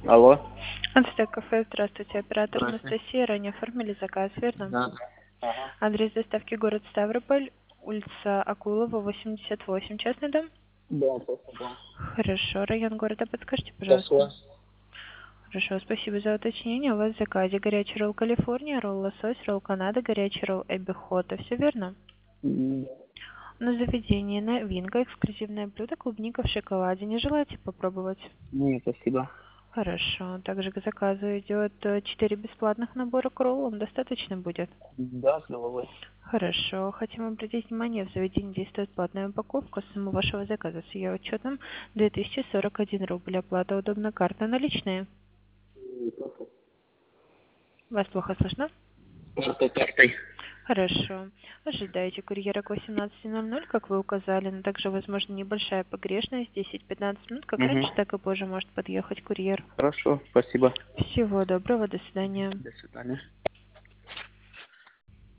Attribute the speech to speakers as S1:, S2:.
S1: Алло.
S2: Ацтек кафе, здравствуйте, оператор
S1: Здравствуйте.
S2: Анастасия, ранее оформили заказ, верно?
S1: Да. Ага.
S2: Адрес доставки город Ставрополь, улица Акулова, 88, частный дом?
S1: Да, просто да.
S2: Хорошо, район города подскажите, пожалуйста.
S1: Сошло.
S2: Хорошо, спасибо за уточнение. У вас в заказе горячий ролл Калифорния, ролл лосось, ролл Канада, горячий ролл Эбби Хота. Все верно?
S1: М,
S2: На заведение новинка, эксклюзивное блюдо, клубника в шоколаде. Не желаете попробовать?
S1: Нет, спасибо.
S2: Хорошо. Также к заказу идет 4 бесплатных набора к роллам. Достаточно будет?
S1: Да, с головой.
S2: Хорошо. Хотим обратить внимание, в заведении действует платная упаковка. Сумма вашего заказа с ее учетом 2041 рубль. Оплата удобна, карта наличные. Вас плохо слышно?
S1: Картой.
S2: Хорошо. Ожидайте курьера к 18:00, как вы указали, но также возможно небольшая погрешность, 10-15 минут, как
S1: Угу.
S2: раньше, так и позже может подъехать курьер.
S1: Хорошо, спасибо.
S2: Всего доброго, до свидания.
S1: До свидания.